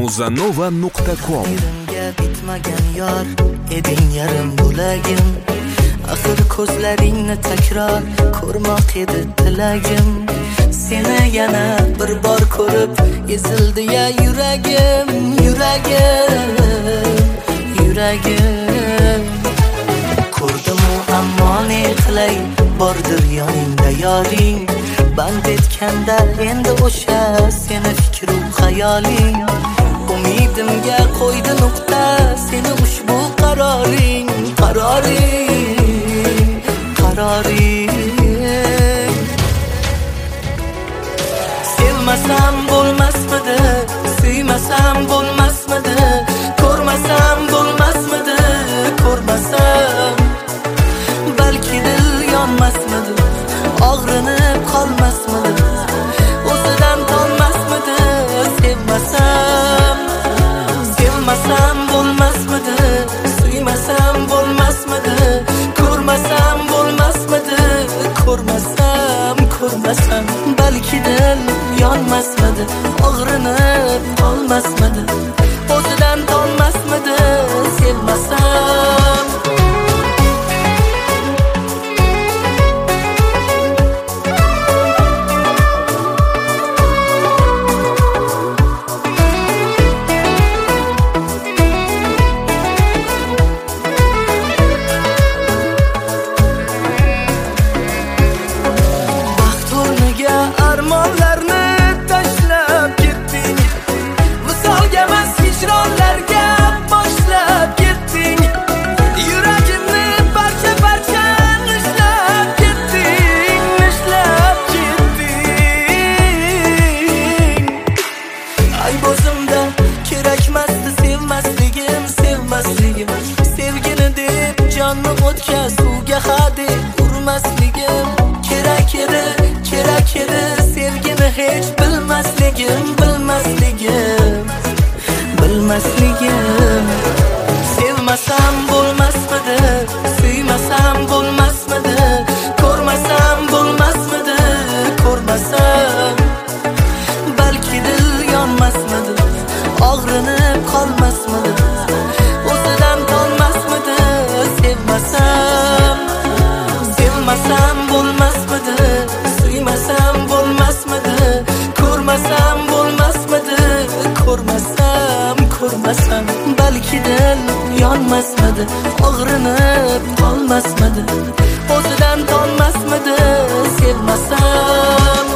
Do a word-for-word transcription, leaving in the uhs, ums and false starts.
muzanova nuqta com. Yerimga bitmagan yor eding yarim bo'lagim, axir ko'zlaringni takror ko'rmoq edi tilagim. Seni yana bir bor ko'rib ezildi ya yuragim, yuragim, yuragim. Ko'rdim-u ammo ne qilay, bordir yoningda yoring. Band etganda endi o'sha seni fikru xayoling. Umidimga qo'ydi nuqta seni ushbu qaroring, qaroring, qaroring. Sevmasam bo'lmasmidi, suymasam bo'lmasmidi, ko'rmasam bo'lmasmidi, ko'rmasam balki dil yonmasmidi, og'rinib qolmasmidi, o'zidan tonmasmidi. Sevmasam, sevmasam bo'lmasmidi, suymasam bo'lmasmidi, ko'rmasam bo'lmasmidi, ko'rmasam, ko'rmasam balki dil yonmasmidi, og'rinib qolmasmidi, o'zidan tonmasmidi. Sevmasam armonlarni tashlab ketding, visolga emas hijronlarga boshlab ketding. Yuragimni parcha parcha nishlab ketding, nishlab ketding. Ay bo'zimda kerakmasdi sevmasligim, sevmasligim. Sevgini deb jonni o'tga suvga hadeb urmasligim. Kerak edi, kerak edi sevgini hech bilmasligim, bilmasligim, bilmasligim. Sevmasam bo'lmasmidi, suymasam bo'lmasmidi, ko'rmasam bo'lmasmidi, ko'rmasam balki dil yonmasmidi, og'rinib qolmasmidi, o'zidan tonmasmidi. Sevmasam, sevmasam bo'lmasmidi, suymasam bo'lmasmidi, ko'rmasam bo'lmasmidi, ko'rmasam, ko'rmasam balki dil yonmasmidi, og'rinib qolmasmidi, o'zidan tonmasmidi. Sevmasam